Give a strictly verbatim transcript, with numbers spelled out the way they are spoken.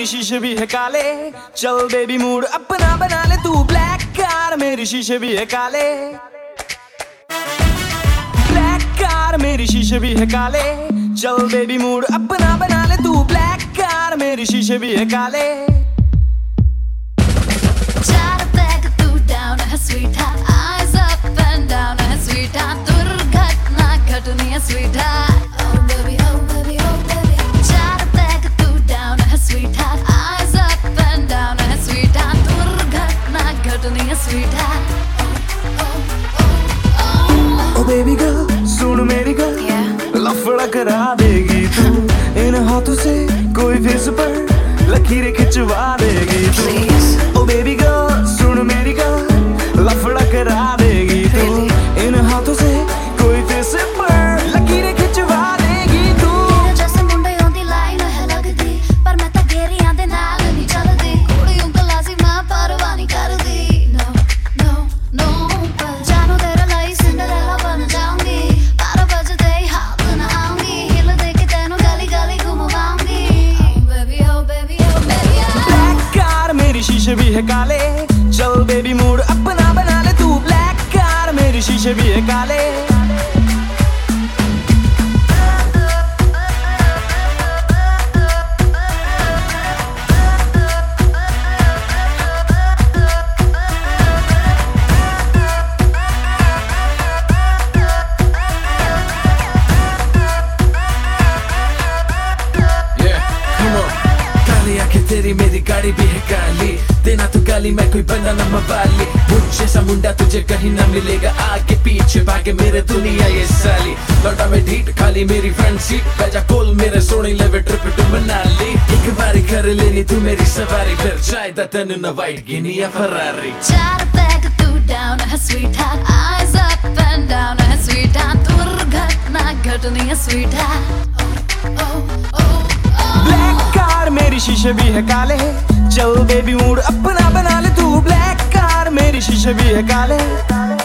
शीशे भी है काले, चल बेबी मूड अपना बना ले तू ब्लैक कार, मेरी शीशे भी है काले। ब्लैक कार मेरी शीशे भी है काले, चल बेबी मूड अपना बना ले तू ब्लैक कार, मेरी शीशे भी है काले। चार पैक तू डाउन है sweetheart, eyes up and down है स्वीटहार्ट, दुर्घटना घटनी है sweetheart. Oh baby, oh baby, oh baby। चार पैक तू डाउन है sweetheart, eyes up and down है स्वीटहार्ट, दुर्घटना घटनी है स्वीटहार्ट। ओ बेबी गर्ल सुन मेरी गर्ल, लफड़ा करा देगी तू इन हाथों से, कोई फेस पर लकीरें खिंचवा देगी तू। ओ बेबी गर्ल सुन मेरी गर्ल, लफड़ा करा देगी तू इन हाथों से, कोई फेस पर लकीरें खिंचवा देगी तू। तेरे जैसे मुंडे ओंदी लाइन है लगदी, पर मैं तां गेरियां दे नाल नहीं चलदी, कुड़ियों गल्लां सी मैं परवाह नहीं करदी। No no no पर जानू तेरे ਲਈ सिंडरेला बन जाऊंगी, बारह बजदे ही हाथ ना आऊंगी, हिल दे के तेनू गली गली घुमवाऊंगी। Oh baby, oh baby, oh baby। Black car मेरी शीशे भी है काले, चल बेबी मूड अपना बना ले तू ब्लैक कार, मेरी शीशे भी है काले। तेरी मेरी गाड़ी भी है काली, देना तो गाली मैं कोई बंदा न मवाली, मुझे सा मुंडा तुझे कहीं ना मिलेगा, आगे पीछे भागे मेरे दुनिया ये साली, लौटा में ढीठ खाली मेरी फ्रंट सीट, बैजा कोल मेरे सोनी लेवे ट्रिप टू मनाली, एक बारी कर लेनी तू मेरी सवारी, फिर चाहे तेन न वाइट गिनी या फरारी। चार पैक तू डाउन है sweetheart, eyes up and down है स्वीटहार्ट, दुर्घटना घटनी है sweetheart. Oh oh oh oh। Black car मेरी शीशे भी है काले, चल बेबी मूड अपना बना ले तू ब्लैक कार, मेरी शीशे भी है काले।